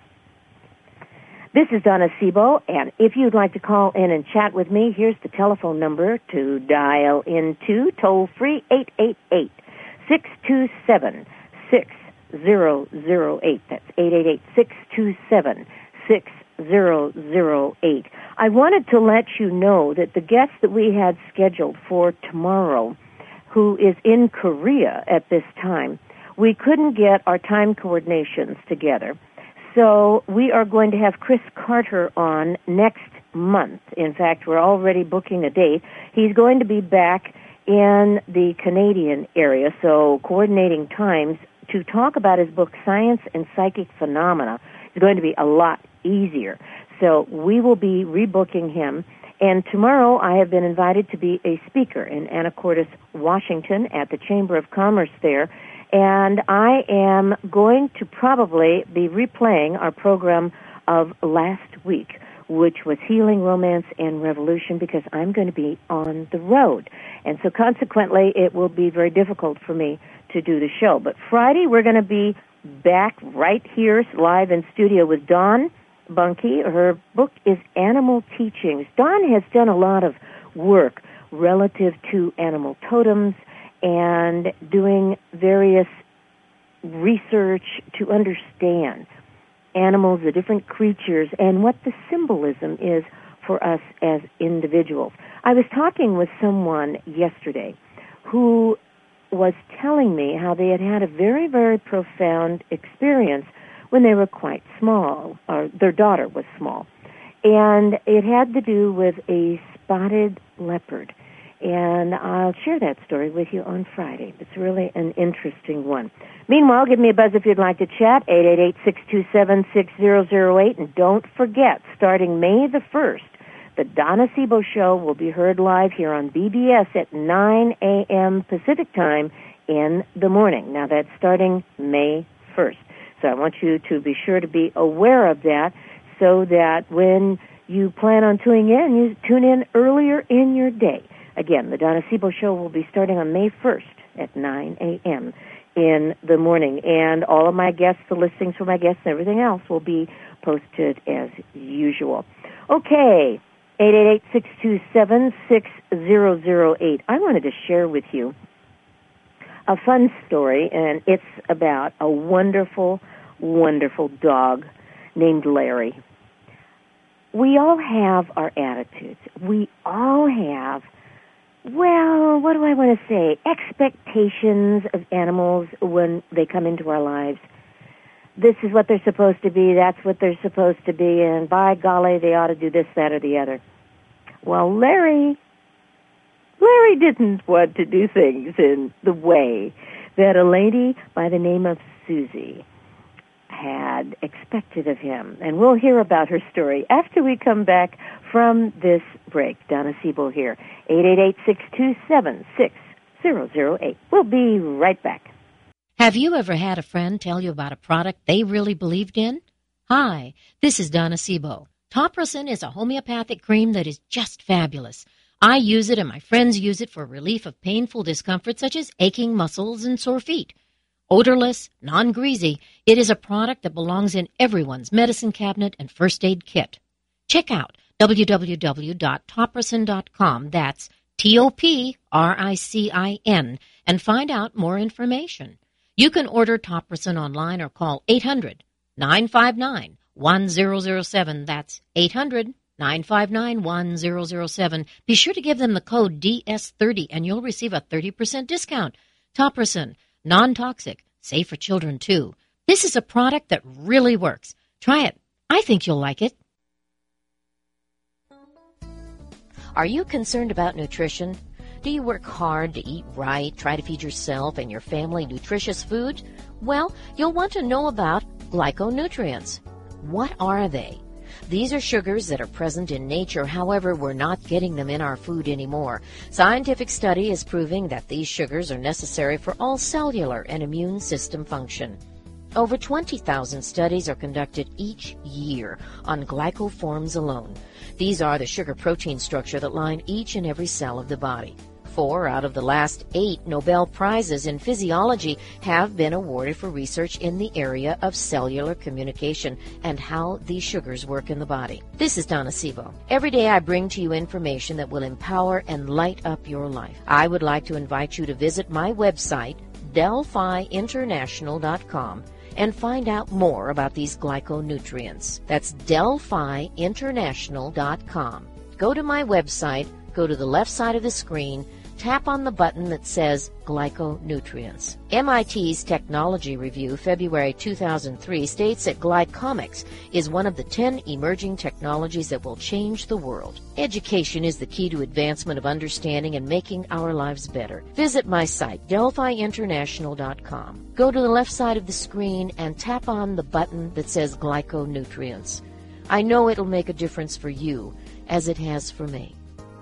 This is Donna Sebo, and if you'd like to call in and chat with me, here's the telephone number to dial into, toll-free, eight eight eight, six two seven, six zero zero eight. That's eight eight eight, six two seven, six zero zero eight. I wanted to let you know that the guest that we had scheduled for tomorrow, who is in Korea at this time, we couldn't get our time coordinations together. So we are going to have Chris Carter on next month. In fact, we're already booking a date. He's going to be back in the Canadian area, so coordinating times to talk about his book, Science and Psychic Phenomena, is going to be a lot easier. So we will be rebooking him. And tomorrow I have been invited to be a speaker in Anacortes, Washington at the Chamber of Commerce there. And I am going to probably be replaying our program of last week, which was Healing, Romance, and Revolution, because I'm going to be on the road. And so consequently, it will be very difficult for me to do the show. But Friday, we're going to be back right here live in studio with Dawn Bunky. Her book is Animal Teachings. Dawn has done a lot of work relative to animal totems and doing various research to understand animals, the different creatures, and what the symbolism is for us as individuals. I was talking with someone yesterday who was telling me how they had had a very, very profound experience when they were quite small, or their daughter was small. And it had to do with a spotted leopard. And I'll share that story with you on Friday. It's really an interesting one. Meanwhile, give me a buzz if you'd like to chat, eight eight eight, six two seven, six zero zero eight. And don't forget, starting May the first, the Donna Sebo Show will be heard live here on B B S at nine a.m. Pacific Time in the morning. Now, that's starting May first. So I want you to be sure to be aware of that so that when you plan on tuning in, you tune in earlier in your day. Again, the Donna Sebo Show will be starting on May first at nine a.m. in the morning. And all of my guests, the listings for my guests and everything else will be posted as usual. Okay, eight eight eight, six two seven, six zero zero eight. I wanted to share with you a fun story, and it's about a wonderful, wonderful dog named Larry. we all have our attitudes. We all have, well, what do I want to say, expectations of animals when they come into our lives. This is what they're supposed to be, that's what they're supposed to be, and by golly, they ought to do this, that, or the other. Well, Larry, Larry didn't want to do things in the way that a lady by the name of Susie had expected of him. And we'll hear about her story after we come back from this break. Donna Siebel here, eight eight eight, six two seven, six zero zero eight. We'll be right back. Have you ever had a friend tell you about a product they really believed in? Hi, this is Donna Siebel. Topricin is a homeopathic cream that is just fabulous. I use it and my friends use it for relief of painful discomfort such as aching muscles and sore feet. Odorless, non-greasy, it is a product that belongs in everyone's medicine cabinet and first aid kit. Check out w w w dot topricin dot com, that's T O P R I C I N, and find out more information. You can order Topricin online or call eight hundred, nine five nine, one zero zero seven, that's eight hundred, nine five nine, one zero zero seven. Be sure to give them the code D S thirty and you'll receive a thirty percent discount. Topricin, non-toxic, safe for children too. This is a product that really works. Try it. I think you'll like it. Are you concerned about nutrition? Do you work hard to eat right, try to feed yourself and your family nutritious food? Well, you'll want to know about glyconutrients. What are they? These are sugars that are present in nature, however, we're not getting them in our food anymore. Scientific study is proving that these sugars are necessary for all cellular and immune system function. Over twenty thousand studies are conducted each year on glycoforms alone. These are the sugar-protein structure that line each and every cell of the body. Four out of the last eight Nobel Prizes in physiology have been awarded for research in the area of cellular communication and how these sugars work in the body. This is Donna Siebel. Every day I bring to you information that will empower and light up your life. I would like to invite you to visit my website, delphi international dot com, and find out more about these glyconutrients. That's delphi international dot com. Go to my website, go to the left side of the screen, tap on the button that says Glyconutrients. M I T's Technology Review, February two thousand three, states that glycomics is one of the ten emerging technologies that will change the world. Education is the key to advancement of understanding and making our lives better. Visit my site, delphi international dot com. Go to the left side of the screen and tap on the button that says Glyconutrients. I know it'll make a difference for you, as it has for me.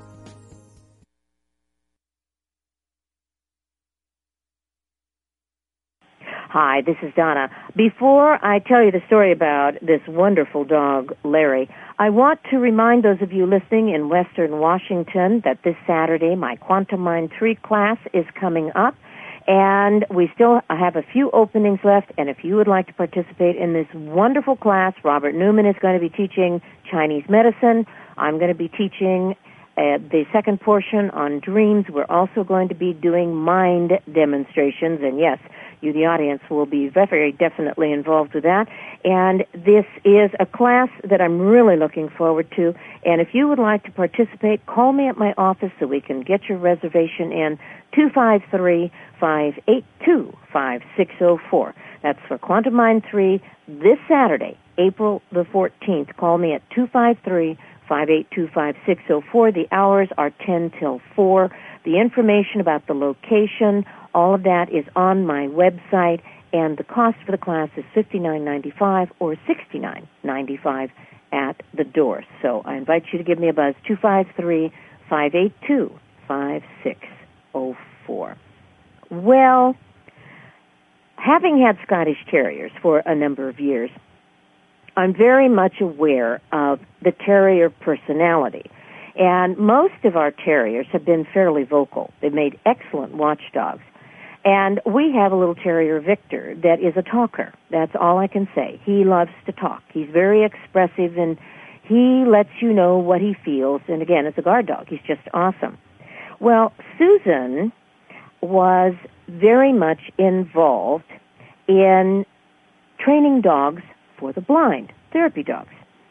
Hi, this is Donna. Before I tell you the story about this wonderful dog, Larry, I want to remind those of you listening in Western Washington that this Saturday my Quantum Mind three class is coming up, and we still have a few openings left, and if you would like to participate in this wonderful class, Robert Newman is going to be teaching Chinese medicine. I'm going to be teaching uh, the second portion on dreams. We're also going to be doing mind demonstrations, and yes, you, the audience, will be very definitely involved with that. And this is a class that I'm really looking forward to. And if you would like to participate, call me at my office so we can get your reservation in, two five three, five eight two, five six zero four. That's for Quantum Mind three this Saturday, April the fourteenth. Call me at two five three, five eight two, five six zero four. The hours are ten till four. The information about the location, all of that is on my website, and the cost for the class is fifty-nine ninety-five or sixty-nine ninety-five at the door. So I invite you to give me a buzz, two five three, five eight two, five six zero four. Well, having had Scottish Terriers for a number of years, I'm very much aware of the terrier personality. And most of our terriers have been fairly vocal. They've made excellent watchdogs. And we have a little terrier, Victor, that is a talker. That's all I can say. He loves to talk. He's very expressive, and he lets you know what he feels. And again, it's a guard dog. He's just awesome. Well, Susan was very much involved in training dogs for the blind, therapy dogs.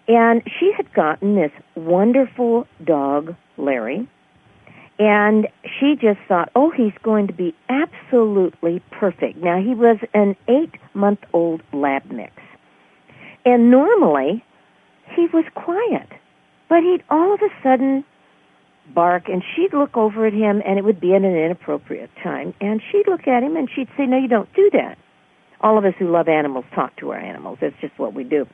And she had gotten this wonderful dog, Larry, and she just thought, oh, he's going to be absolutely perfect. Now, he was an eight-month-old lab mix. And normally, he was quiet. But he'd all of a sudden bark, and she'd look over at him, and it would be at an inappropriate time. And she'd look at him, and she'd say, no, you don't do that. All of us who love animals talk to our animals. That's just what we do.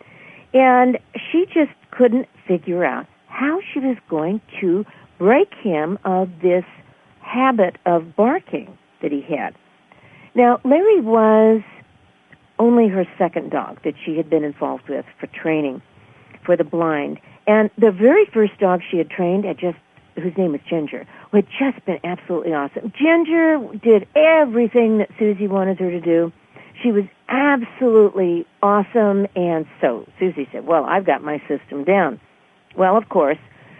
And she just couldn't figure out how she was going to break him of this habit of barking that he had. Now, Larry was only her second dog that she had been involved with for training for the blind. And the very first dog she had trained, had just, whose name was Ginger, who had just been absolutely awesome. Ginger did everything that Susie wanted her to do. She was absolutely awesome, and so Susie said, well, I've got my system down. Well, of course,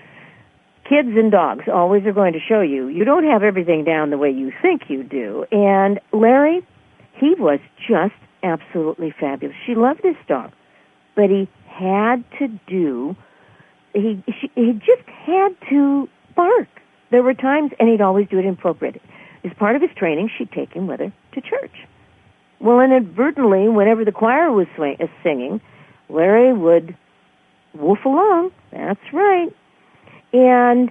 kids and dogs always are going to show you, you don't have everything down the way you think you do. And Larry, he was just absolutely fabulous. She loved this dog, but he had to do, he, she, he just had to bark. There were times, and he'd always do it inappropriate. As part of his training, she'd take him with her to church. Well, inadvertently, whenever the choir was swing, uh, singing, Larry would woof along. That's right. And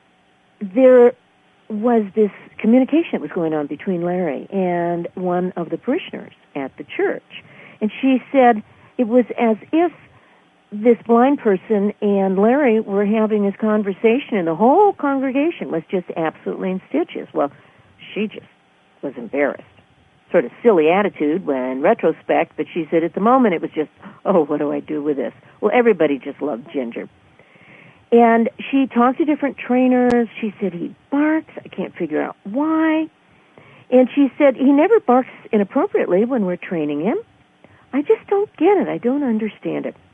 there was this communication that was going on between Larry and one of the parishioners at the church. And she said it was as if this blind person and Larry were having this conversation, and the whole congregation was just absolutely in stitches. Well, she just was embarrassed. Sort of silly attitude when retrospect, but she said at the moment it was just, oh, what do I do with this? Well, everybody just loved Ginger. And she talked to different trainers. She said he barks. I can't figure out why. And she said he never barks inappropriately when we're training him. I just don't get it. I don't understand it.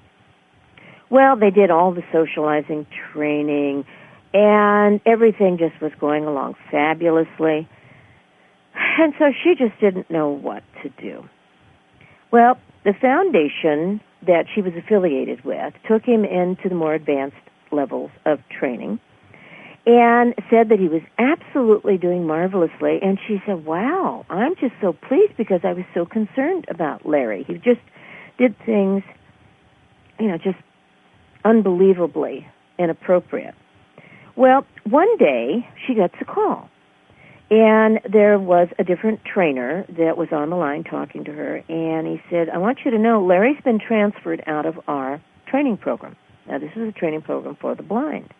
Well, they did all the socializing training, and everything just was going along fabulously. And so she just didn't know what to do. Well, the foundation that she was affiliated with took him into the more advanced levels of training and said that he was absolutely doing marvelously. And she said, wow, I'm just so pleased because I was so concerned about Larry. He just did things, you know, just unbelievably inappropriate. Well, one day she gets a call. And there was a different trainer that was on the line talking to her, and he said, I want you to know Larry's been transferred out of our training program. Now, this is a training program for the blind.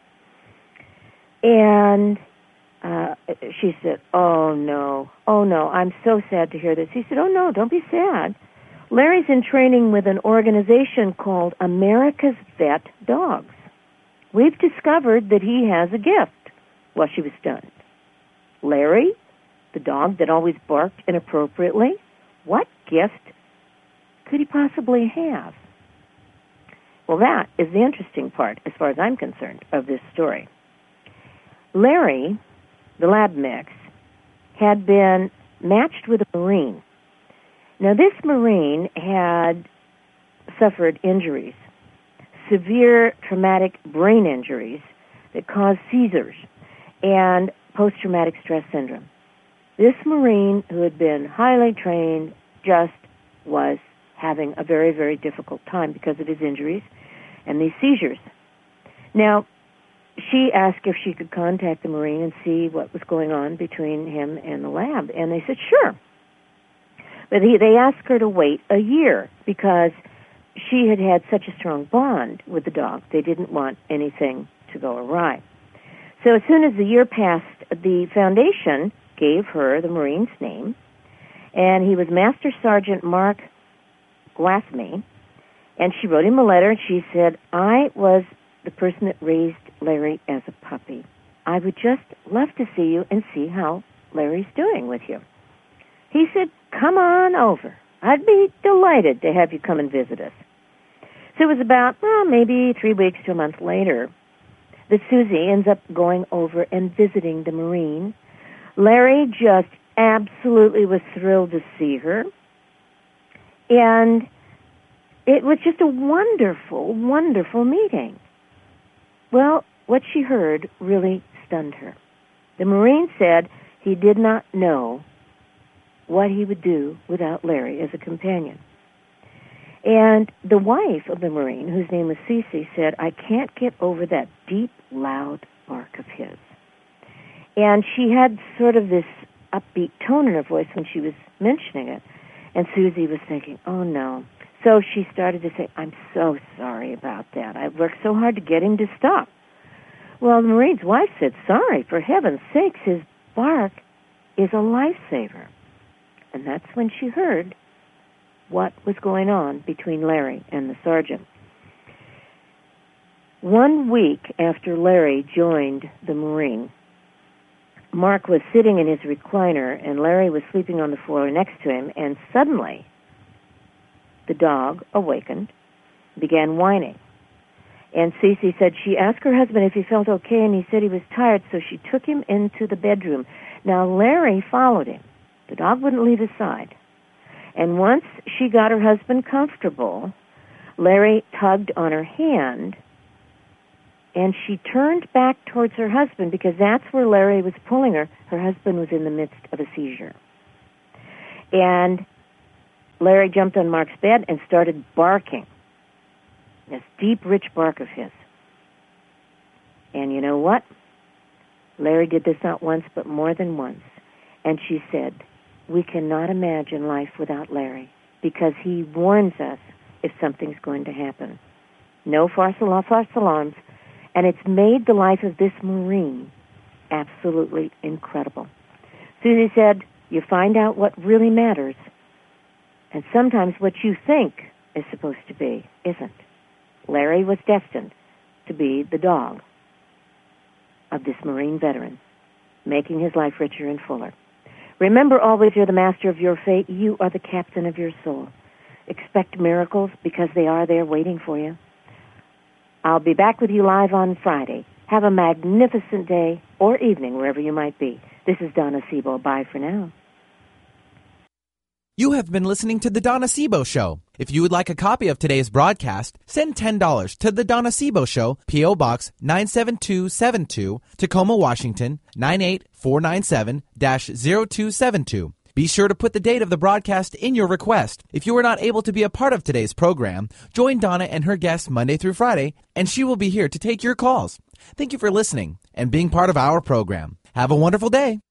And uh, she said, oh, no, oh, no, I'm so sad to hear this. He said, oh, no, don't be sad. Larry's in training with an organization called America's Vet Dogs. We've discovered that he has a gift. Well, she was stunned. Larry, the dog that always barked inappropriately, what gift could he possibly have? Well, that is the interesting part, as far as I'm concerned, of this story. Larry, the lab mix, had been matched with a Marine. Now, this Marine had suffered injuries, severe traumatic brain injuries that caused seizures, and post-traumatic stress syndrome. This Marine, who had been highly trained, just was having a very, very difficult time because of his injuries and these seizures. Now, she asked if she could contact the Marine and see what was going on between him and the lab, and they said, sure. But he, they asked her to wait a year because she had had such a strong bond with the dog. They didn't want anything to go awry. So as soon as the year passed, the foundation gave her the Marine's name, and he was Master Sergeant Mark Glassme, and she wrote him a letter, and she said, I was the person that raised Larry as a puppy. I would just love to see you and see how Larry's doing with you. He said, come on over. I'd be delighted to have you come and visit us. So it was about, well, maybe three weeks to a month later that Susie ends up going over and visiting the Marine. Larry just absolutely was thrilled to see her. And it was just a wonderful, wonderful meeting. Well, what she heard really stunned her. The Marine said he did not know what he would do without Larry as a companion. And the wife of the Marine, whose name was Cece, said, I can't get over that deep, loud bark of his. And she had sort of this upbeat tone in her voice when she was mentioning it. And Susie was thinking, oh, no. So she started to say, I'm so sorry about that. I worked so hard to get him to stop. Well, the Marine's wife said, sorry, for heaven's sakes, his bark is a lifesaver. And that's when she heard what was going on between Larry and the sergeant. One week after Larry joined the Marine, Mark was sitting in his recliner, and Larry was sleeping on the floor next to him, and suddenly the dog awakened, began whining. And Cece said she asked her husband if he felt okay, and he said he was tired, so she took him into the bedroom. Now, Larry followed him. The dog wouldn't leave his side. And once she got her husband comfortable, Larry tugged on her hand, and she turned back towards her husband because that's where Larry was pulling her. Her husband was in the midst of a seizure. And Larry jumped on Mark's bed and started barking, this deep, rich bark of his. And you know what? Larry did this not once, but more than once. And she said, we cannot imagine life without Larry because he warns us if something's going to happen. No false alarms. And it's made the life of this Marine absolutely incredible. Susie said, you find out what really matters, and sometimes what you think is supposed to be isn't. Larry was destined to be the dog of this Marine veteran, making his life richer and fuller. Remember always, you're the master of your fate. You are the captain of your soul. Expect miracles because they are there waiting for you. I'll be back with you live on Friday. Have a magnificent day or evening wherever you might be. This is Donna Sebo. Bye for now. You have been listening to The Donna Sebo Show. If you would like a copy of today's broadcast, send ten dollars to The Donna Sebo Show, P O. Box nine seven two seven two, Tacoma, Washington, nine eight four nine seven dash zero two seven two. Be sure to put the date of the broadcast in your request. If you are not able to be a part of today's program, join Donna and her guests Monday through Friday, and she will be here to take your calls. Thank you for listening and being part of our program. Have a wonderful day.